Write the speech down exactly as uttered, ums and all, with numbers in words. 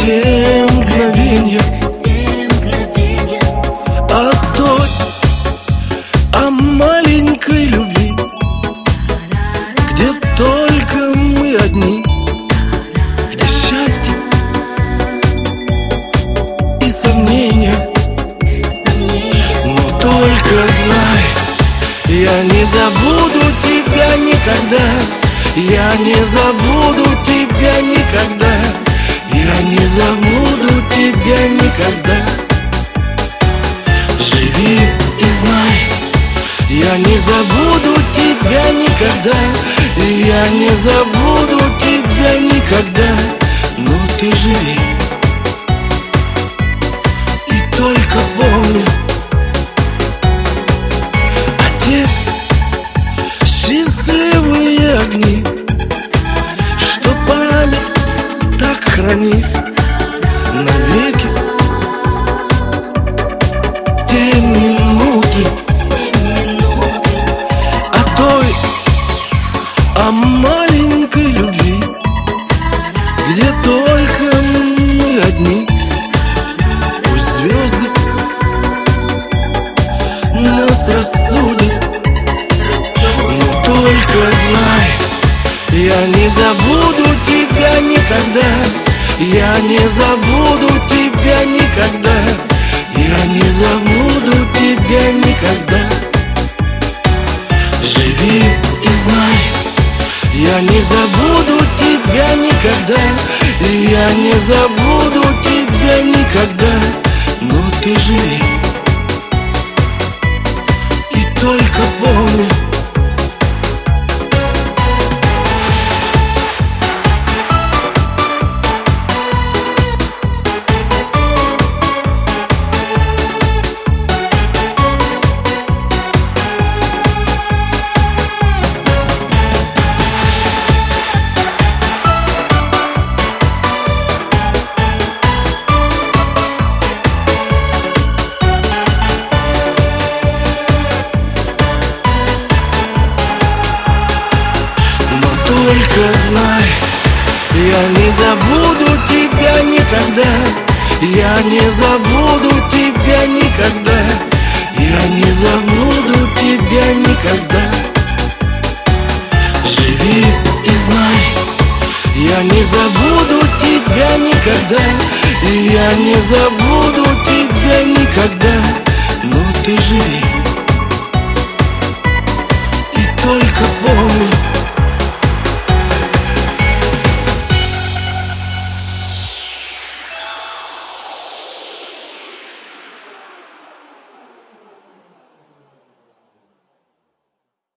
те мгновенья, о той, о маленькой любви, где только мы одни, где счастье и сомнения. Но только знай, я не забуду тебя никогда, я не забуду тебя никогда, я не забуду тебя никогда. Живи и знай, я не забуду тебя никогда, я не забуду тебя никогда. Но ты живи и только помни о те счастливые огни, что память так хранит навеки. Те минуты о той, о маленькой любви, где только мы одни. Пусть звезды нас рассудят, но только знай, я не забуду тебя никогда, я не забуду тебя никогда, я не забуду тебя никогда. Живи и знай, я не забуду тебя никогда, я не забуду тебя никогда. Но ты живи и только помни. Только знай, я не забуду тебя никогда, я не забуду тебя никогда, я не забуду тебя никогда. Живи и знай, я не забуду тебя никогда, я не забуду тебя никогда. Но ты живи и только помни.